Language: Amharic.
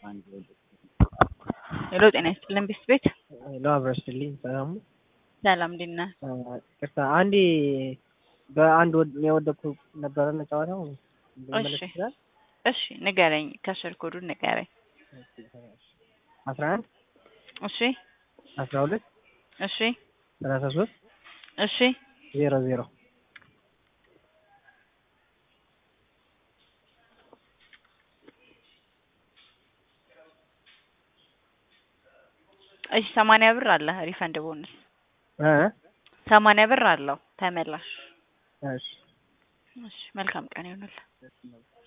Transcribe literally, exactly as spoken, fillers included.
ሄሎ ጤና ይስጥልን ቢስ ቤት ሄሎ አብረሽልኝ ሰላም ሰላም እንዴት ነህ? ቅርታ አንዴ በአንድ ወድ የወደኩ ነበርና ጨዋታው እሺ እሺ ንገረኝ ከስር ኮዱን ንገረኝ አስራ አንድ እሺ አስራ ሁለት እሺ ሰላሳ ሶስት እሺ ዜሮ ዜሮ እሺ ሰማንያ ብር አለ ሪፈንድ ቦነስ እ ሰማንያ ብር አለው ተመላሽ እሺ እሺ መልካም ቀን ይሁንልህ።